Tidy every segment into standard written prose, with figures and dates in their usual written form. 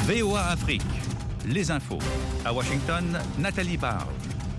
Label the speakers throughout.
Speaker 1: VOA Afrique, les infos. À Washington, Nathalie Barge.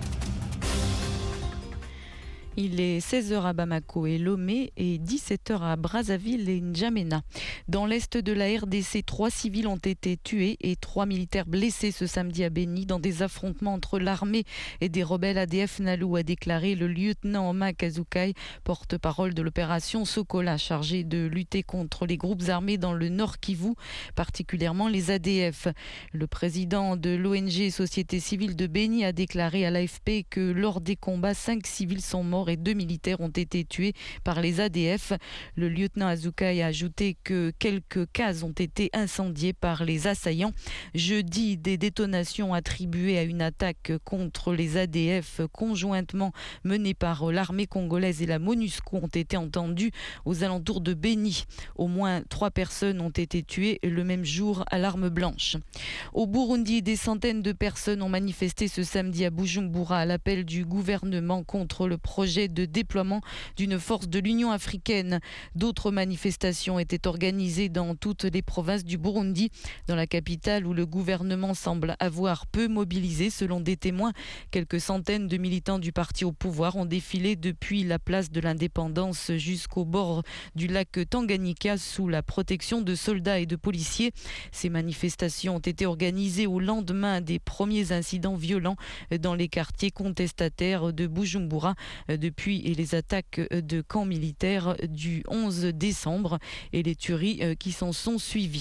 Speaker 2: Il est 16h à Bamako et Lomé et 17h à Brazzaville et N'Djamena. Dans l'est de la RDC, 3 civils ont été tués et 3 militaires blessés ce samedi à Beni dans des affrontements entre l'armée et des rebelles ADF Nalu, a déclaré le lieutenant Oma Kazoukai, porte-parole de l'opération Sokola, chargé de lutter contre les groupes armés dans le Nord Kivu, particulièrement les ADF. Le président de l'ONG Société civile de Beni a déclaré à l'AFP que lors des combats, 5 civils sont morts et 2 militaires ont été tués par les ADF. Le lieutenant Azoukai a ajouté que quelques cases ont été incendiées par les assaillants. Jeudi, des détonations attribuées à une attaque contre les ADF conjointement menée par l'armée congolaise et la MONUSCO ont été entendues aux alentours de Beni. Au moins 3 personnes ont été tuées le même jour à l'arme blanche. Au Burundi, des centaines de personnes ont manifesté ce samedi à Bujumbura à l'appel du gouvernement contre le projet de déploiement d'une force de l'Union africaine. D'autres manifestations étaient organisées dans toutes les provinces du Burundi. Dans la capitale, où le gouvernement semble avoir peu mobilisé, selon des témoins, quelques centaines de militants du parti au pouvoir ont défilé depuis la place de l'Indépendance jusqu'au bord du lac Tanganyika sous la protection de soldats et de policiers. Ces manifestations ont été organisées au lendemain des premiers incidents violents dans les quartiers contestataires de Bujumbura depuis les attaques de camps militaires du 11 décembre et les tueries qui s'en sont suivies.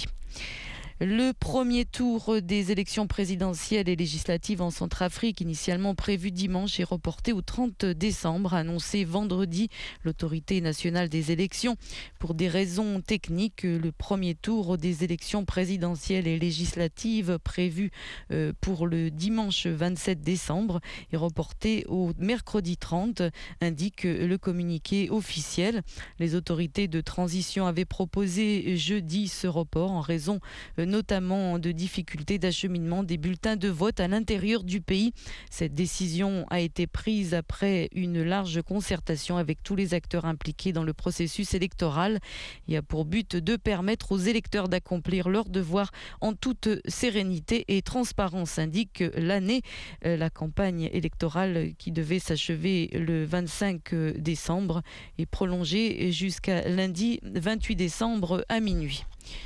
Speaker 2: Le premier tour des élections présidentielles et législatives en Centrafrique, initialement prévu dimanche, est reporté au 30 décembre, annoncé vendredi l'autorité nationale des élections. Pour des raisons techniques, le premier tour des élections présidentielles et législatives prévu pour le dimanche 27 décembre est reporté au mercredi 30, indique le communiqué officiel. Les autorités de transition avaient proposé jeudi ce report en raison notamment de difficultés d'acheminement des bulletins de vote à l'intérieur du pays. Cette décision a été prise après une large concertation avec tous les acteurs impliqués dans le processus électoral. Il a pour but de permettre aux électeurs d'accomplir leur devoir en toute sérénité et transparence, indique l'année. La campagne électorale qui devait s'achever le 25 décembre est prolongée jusqu'à lundi 28 décembre à minuit.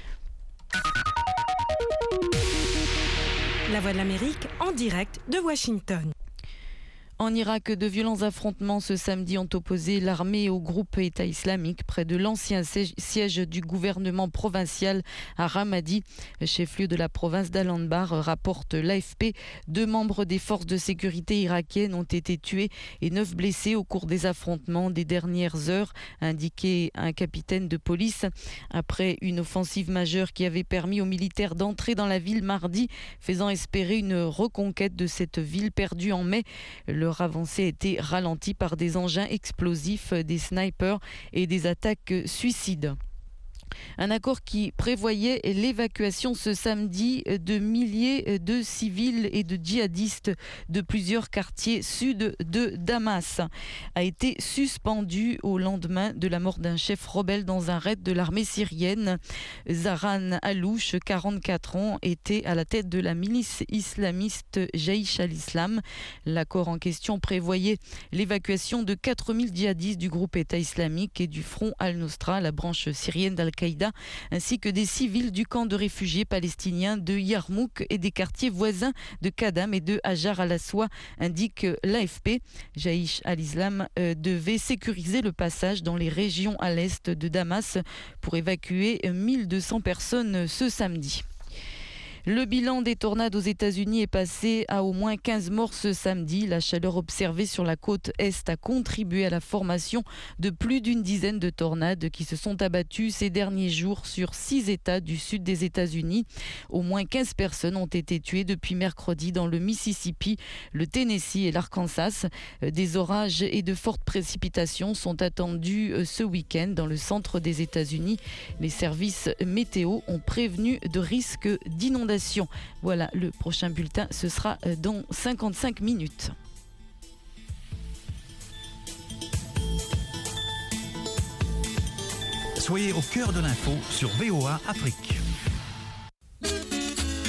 Speaker 3: La Voix de l'Amérique en direct de Washington.
Speaker 2: En Irak, de violents affrontements ce samedi ont opposé l'armée au groupe État islamique près de l'ancien siège du gouvernement provincial à Ramadi, chef-lieu de la province d'Al-Anbar, rapporte l'AFP. 2 membres des forces de sécurité irakiennes ont été tués et 9 blessés au cours des affrontements des dernières heures, a indiqué un capitaine de police. Après une offensive majeure qui avait permis aux militaires d'entrer dans la ville mardi, faisant espérer une reconquête de cette ville perdue en mai. Leur avancée a été ralentie par des engins explosifs, des snipers et des attaques suicides. Un accord qui prévoyait l'évacuation ce samedi de milliers de civils et de djihadistes de plusieurs quartiers sud de Damas a été suspendu au lendemain de la mort d'un chef rebelle dans un raid de l'armée syrienne. Zahran Alouche, 44 ans, était à la tête de la milice islamiste Jaïch al-Islam. L'accord en question prévoyait l'évacuation de 4000 djihadistes du groupe État islamique et du Front al-Nosra, la branche syrienne d'Al-Qaïda, ainsi que des civils du camp de réfugiés palestiniens de Yarmouk et des quartiers voisins de Kadam et de Hajar al-Aswa, indique l'AFP. Jaïch al-Islam devait sécuriser le passage dans les régions à l'est de Damas pour évacuer 1200 personnes ce samedi. Le bilan des tornades aux États-Unis est passé à au moins 15 morts ce samedi. La chaleur observée sur la côte Est a contribué à la formation de plus d'une dizaine de tornades qui se sont abattues ces derniers jours sur 6 États du sud des États-Unis. Au moins 15 personnes ont été tuées depuis mercredi dans le Mississippi, le Tennessee et l'Arkansas. Des orages et de fortes précipitations sont attendus ce week-end dans le centre des États-Unis. Les services météo ont prévenu de risques d'inondation. Voilà, le prochain bulletin, ce sera dans 55 minutes.
Speaker 1: Soyez au cœur de l'info sur VOA Afrique.